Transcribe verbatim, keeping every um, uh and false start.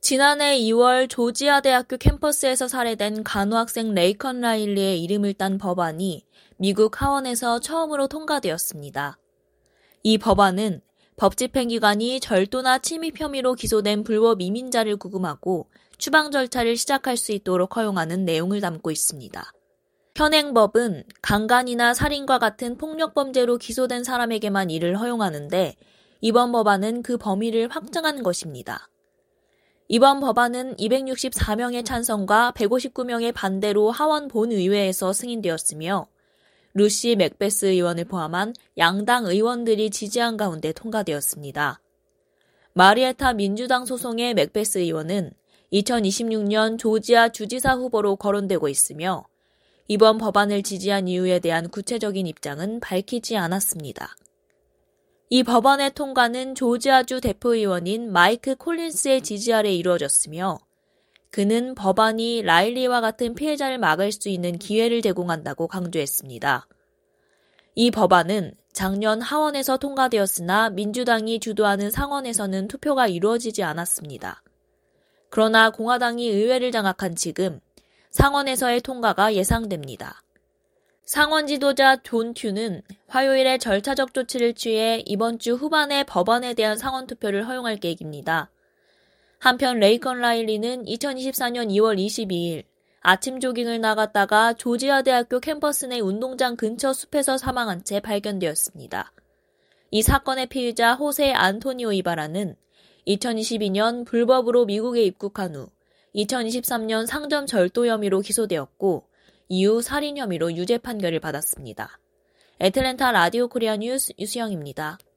지난해 이월 조지아 대학교 캠퍼스에서 살해된 간호학생 레이컨 라일리의 이름을 딴 법안이 미국 하원에서 처음으로 통과되었습니다. 이 법안은 법집행기관이 절도나 침입 혐의로 기소된 불법 이민자를 구금하고 추방 절차를 시작할 수 있도록 허용하는 내용을 담고 있습니다. 현행법은 강간이나 살인과 같은 폭력범죄로 기소된 사람에게만 이를 허용하는데 이번 법안은 그 범위를 확장한 것입니다. 이번 법안은 이백육십사 명의 찬성과 백오십구 명의 반대로 하원 본의회에서 승인되었으며 루시 맥베스 의원을 포함한 양당 의원들이 지지한 가운데 통과되었습니다. 마리에타 민주당 소속의 맥베스 의원은 이천이십육 년 조지아 주지사 후보로 거론되고 있으며 이번 법안을 지지한 이유에 대한 구체적인 입장은 밝히지 않았습니다. 이 법안의 통과는 조지아주 대표의원인 마이크 콜린스의 지지 아래 이루어졌으며 그는 법안이 라일리와 같은 피해자를 막을 수 있는 기회를 제공한다고 강조했습니다. 이 법안은 작년 하원에서 통과되었으나 민주당이 주도하는 상원에서는 투표가 이루어지지 않았습니다. 그러나 공화당이 의회를 장악한 지금 상원에서의 통과가 예상됩니다. 상원 지도자 존 튜는 화요일에 절차적 조치를 취해 이번 주 후반에 법안에 대한 상원 투표를 허용할 계획입니다. 한편 레이컨 라일리는 이천이십사 년 이월 이십이일 아침 조깅을 나갔다가 조지아 대학교 캠퍼스 내 운동장 근처 숲에서 사망한 채 발견되었습니다. 이 사건의 피의자 호세 안토니오 이바라는 이천이십이 년 불법으로 미국에 입국한 후 이천이십삼 년 상점 절도 혐의로 기소되었고 이후 살인 혐의로 유죄 판결을 받았습니다. 애틀랜타 라디오 코리아 뉴스 유수영입니다.